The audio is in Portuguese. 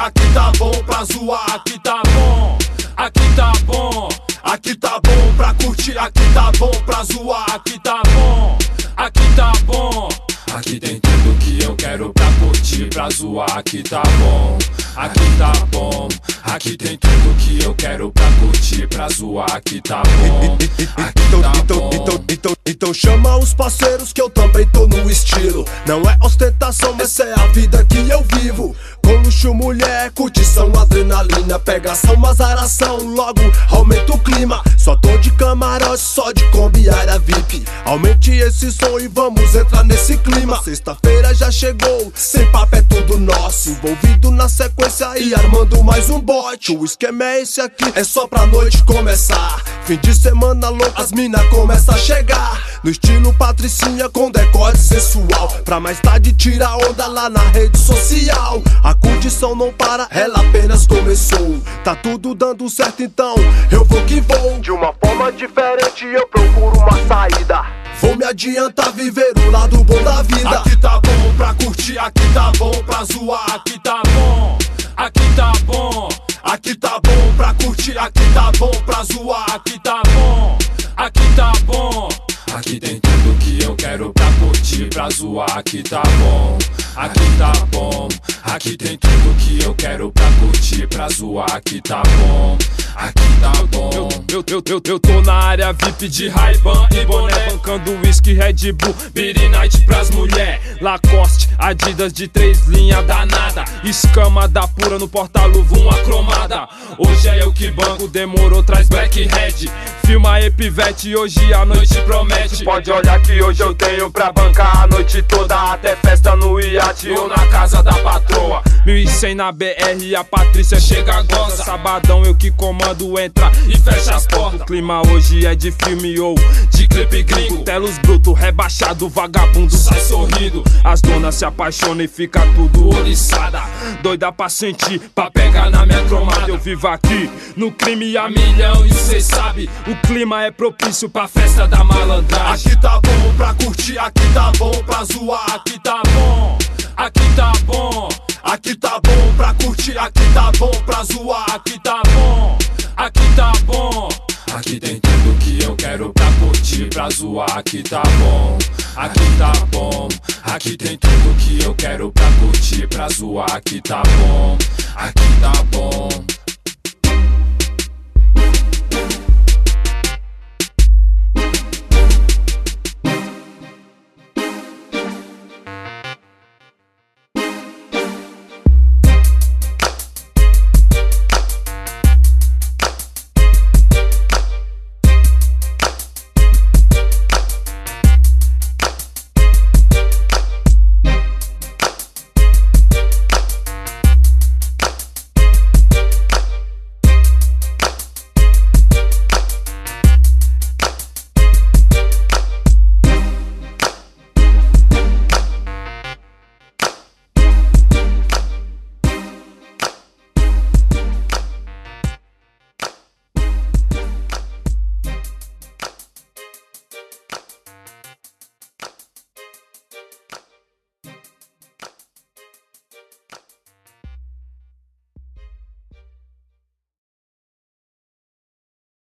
aqui tá bom pra zoar, aqui tá bom. Aqui tá bom, aqui tá bom pra curtir, aqui tá bom pra zoar, aqui tá bom. Aqui tá bom. Aqui tem tudo que eu quero pra curtir, pra zoar, aqui tá bom. Aqui tá bom. Aqui tem tudo que eu quero pra curtir, pra zoar, aqui tá bom. Aqui tá bom. Então chama os parceiros que eu também tô no estilo. Não é ostentação, mas é a vida que eu vivo. Com luxo, mulher, curtição, adrenalina, pegação, azaração, logo aumenta o clima. Só tô de camarote, só de Kombi, área VIP. Aumente esse som e vamos entrar nesse clima. Sexta-feira já chegou, sem papo é tudo nosso. Envolvido na sequência e armando mais um bote. O esquema é esse aqui, é só pra noite começar. Fim de semana louco, as mina começam a chegar. No estilo patricinha com decote sensual. Pra mais tarde tirar onda lá na rede social. A curtição não para, ela apenas começou. Tá tudo dando certo então, eu vou que vou. De uma forma diferente eu procuro uma saída. Vou me adiantar, viver o lado bom da vida. Aqui tá bom pra curtir, aqui tá bom pra zoar, aqui tá bom. Aqui tá bom. Aqui tá bom pra curtir, aqui tá bom pra zoar, aqui tá bom. Aqui tá bom. Aqui tem tudo que eu quero pra curtir, pra zoar, aqui tá bom. Aqui tá bom. Aqui tem tudo que eu quero pra curtir, pra zoar, aqui tá bom. Aqui tá bom. Eu tô na área VIP de Ray-Ban e boné, bancando whisky, Red Bull, Beer Night pras mulher. Lacoste, Adidas de 3 linhas danada, escama da pura no porta-luva, uma cromada. Hoje é eu que banco, demorou, traz Black Red. Filma Epivete, hoje a noite promete. Pode olhar que hoje eu tenho pra bancar a noite toda, até festa no iate ou na casa da patroa. 1100 na BR, a Patrícia chega goza. Sabadão eu que comando, entra e fecha as portas. O clima hoje é de filme ou de clipe gringo. Telos bruto, rebaixado, vagabundo sai sorrindo. As donas se apaixonam e fica tudo oriçada, doida pra sentir, pra pegar na minha cromada. Eu vivo aqui no crime a milhão e cê sabe, o clima é propício pra festa da malandragem. Aqui tá bom pra curtir, aqui tá bom pra zoar, aqui tá bom. Aqui tá bom. Aqui tá bom pra curtir, aqui tá bom pra zoar, aqui tá bom. Aqui tá bom. Aqui tem tudo que eu quero pra curtir, pra zoar, aqui tá bom. Aqui tá bom. Aqui tem tudo que eu quero pra curtir, pra zoar, aqui tá bom. Aqui tá bom.